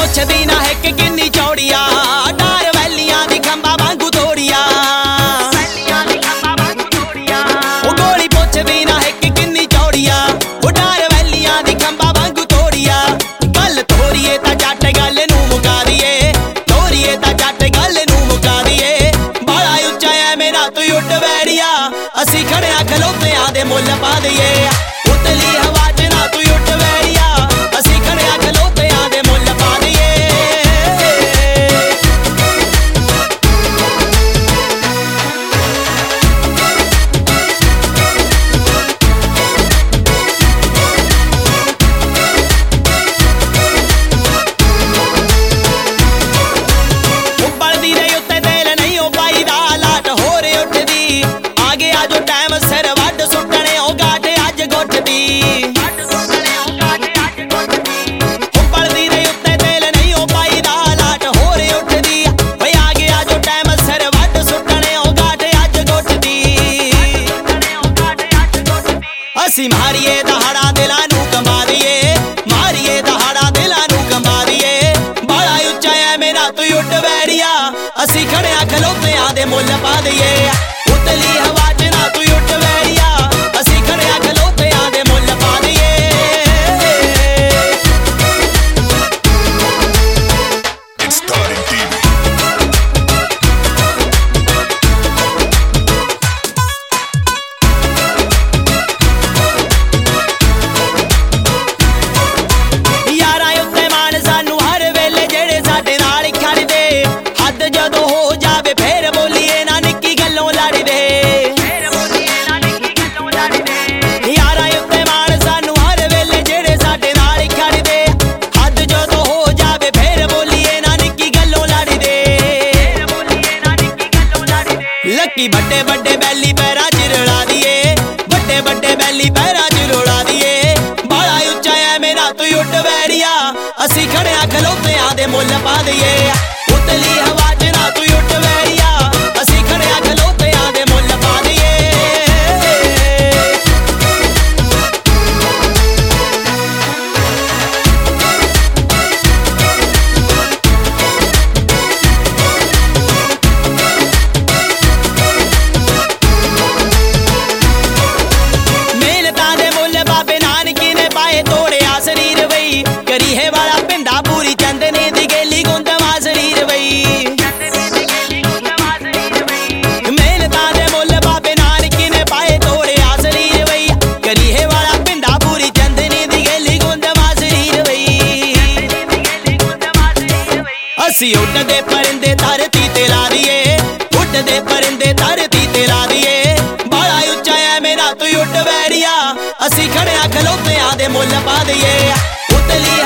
ਪੁੱਛਦੀ ਨਾ ਹੈ ਕਿ ਕਿੰਨੀ ਚੌੜੀ ਆ ਡਾਰ ਵੈਲੀਆਂ ਦੀ ਖੰਭਾਂ ਵਾਂਗੂ ਤੋੜੀਆਂ ਉਹ ਗੋਲੀ ਪੁੱਛਦੀ ਨਾ ਹੈ ਕਿ ਕਿੰਨੀ ਚੌੜੀ ਆ ਉਹ ਡਾਰ ਵੈਲੀਆਂ ਦੀ ਖੰਭਾਂ ਵਾਂਗੂ ਤੋੜੀਆਂ ਗੱਲ ਤੋਰੀਏ ਤਾਂ ਜੱਟ ਗੱਲ ਨੂੰ ਮੁਕਾ ਦਈਏ ਤੋਰੀਏ ਤਾਂ ਜੱਟ ਗੱਲ ਨੂੰ ਮੁਕਾ ਦਈਏ ਬਾਲਾ ਉੱਚਾ ਐ ਮੇਰਾ ਤੂੰ ਉੱਡ ਵੈਰੀਆ ਅਸੀਂ ਖੜਿਆ ਖਲੋਤਿਆਂ ਦੇ ਮੁੱਲ ਪਾ ਦਈਏ ਉਤਲੀ ਹਵਾ 'ਚ ਨਾ ਤੂੰ ਉੱਡ ਵੈਰੀਆ ਅਸੀਂ ਖੜਿਆ ਖਲੋਤਿਆਂ ਦੇ ਮੁੱਲ ਪਾ ਦਈਏ ਉੱਪਲਦੀ ਦੇ ਉੱਤੇ ਦਿਲ ਨਹੀਂ ਉਹ ਪਾਈ ਦਾ ਲਾਟ ਹੋਰ ਉੱਠਦੀ ਆ ਗਿਆ ਜੋ ਟਾਈਮ ਸਿਰ ਵੱਢ ਸੁੱਟਣੇ ਉਹ ਗਾਟ ਅੱਜ ਗੁੱਠਦੀ ਉੱਪਲਦੀ ਦੇ ਉੱਤੇ ਦਿਲ ਨਹੀਂ ਉਹ ਪਾਈ ਦਾ ਲਾਟ ਹੋਰ ਉੱਠਦੀ ਓਏ ਆ ਗਿਆ ਜੋ ਟਾਈਮ ਸਿਰ ਵੱਢ ਸੁੱਟਣੇ ਉਹ ਗਾਟ ਅੱਜ ਗੁੱਠਦੀ ਅਸੀਂ ਮਾਰੀਏ ਦਹਾੜਾ ਦਿਲਾਂ ਨੂੰ ਕੰਬਾ ਦਈਏ ਮਾਰੀਏ ਦਹਾੜਾ ਦਿਲਾਂ ਨੂੰ ਕੰਬਾ ਦਈਏ ਬਾਲਾ ਉੱਚਾ ਐ ਮੇਰਾ ਤੂੰ ਉੱਡ ਵੈਰੀਆ ਅਸੀਂ ਖੜਿਆ ਖਲੋਤਿਆਂ ਦੇ ਮੁੱਲ ਪਾ ਦਈਏ ਉਤਲੀ ਹਵਾ 'ਚ ਨਾ ਤੂੰ ਉੱਡ ਵੈਰੀਆ ਅਸੀਂ ਖੜਿਆ ਖਲੋਤਿਆਂ ਦੇ ਮੁੱਲ ਪਾ ਦਈਏ ਯਾਰਾਂ ਉੱਤੇ ਮਾਣ ਸਾਨੂੰ ਹਰ ਵੇਲੇ ਜਿਹੜੇ ਸਾਡੇ ਨਾਲ ਖੜਦੇ ਹੱਦ ਜਦੋਂ ਹੋ ਜਾਵੇ ਫੇਰ ਬੋਲੀਏ ਨਾ ਨਿੱਕੀ ਗੱਲੋਂ ਲੜਦੇ ਯਾਰਾਂ ਉੱਤੇ ਮਾਣ ਸਾਨੂੰ ਹਰ ਵੇਲੇ ਜਿਹੜੇ ਸਾਡੇ ਨਾਲ ਖੜਦੇ ਹੱਦ ਜਦੋਂ ਹੋ ਜਾਵੇ ਫੇਰ ਬੋਲੀਏ ਨਾ ਨਿੱਕੀ ਗੱਲੋਂ ਲੜਦੇ ਲੱਕੀ ਵੱਡੇ ਵੱਡੇ ਬੈਲੀ ਪੈਰਾਂ 'ਚ ਰਲਾ ਦਈਏ ਵੱਡੇ ਵੱਡੇ ਬੈਲੀ ਪੈਰਾਂ 'ਚ ਰੋਲਾ ਦਈਏ ਬਾਲਾ ਉੱਚਾ ਐ ਮੇਰਾ ਤੂੰ ਉੱਡ ਵੈਰੀਆ ਅਸੀਂ ਖੜਿਆ ਖਲੋਤਿਆਂ ਦੇ ਮੁੱਲ ਪਾ ਦਈਏ ਉਤਲੀ ਹਵਾ 'ਚ ਨਾ ਤੂੰ ਉੱਡ ਵੈਰੀਆ ਅਸੀਂ ਖੜਿਆ ਖਲੋਤਿਆਂ ਦੇ ਮੁੱਲ ਪਾ ਦਈਏ ਮਿਹਨਤਾਂ ਦੇ ਮੁੱਲ ਬਾਬੇ ਨਾਨਕੀ ਨੇ ਪਾਏ ਤੋੜਿਆ ਸਰੀਰ ਵਈ ਕਰੀਹੇ ਵਾਲਾ ਪਿੰਡਾ ਪੂਰੀ ਚੰਦਨੇ ਦੀ ਗੇਲੀ ਗੁੰਦਵਾ ਸਰੀਰ ਵਈ ਮਿਹਨਤਾਂ ਦੇ ਮੁੱਲ ਬਾਬੇ ਨਾਨਕੀ ਨੇ ਪਾਏ ਤੋੜਿਆ ਸਰੀਰ ਵਈ ਕਰੀਹੇ ਵਾਲਾ ਪਿੰਡਾ ਪੂਰੀ ਚੰਦਨੇ ਦੀ ਗੇਲੀ ਗੁੰਦਵਾ ਸਰੀਰ ਵਈ ਅਸੀਂ ਉੱਡਦੇ ਪਰਿੰਦੇ ਧਰਤੀ ਤੇ ਲਾ ਦਈਏ ਉੱਡਦੇ ਪਰਿੰਦੇ ਧਰਤੀ ਤੇ ਲਾ ਦਈਏ ਬਾਲਾ ਉੱਚਾ ਐ ਮੇਰਾ ਤੂੰ ਉੱਡ ਵੈਰੀਆ ਅਸੀਂ ਖੜਿਆ ਖਲੋਤਿਆਂ ਦੇ ਮੁੱਲ ਪਾ ਦਈਏ ਉਤਲੀ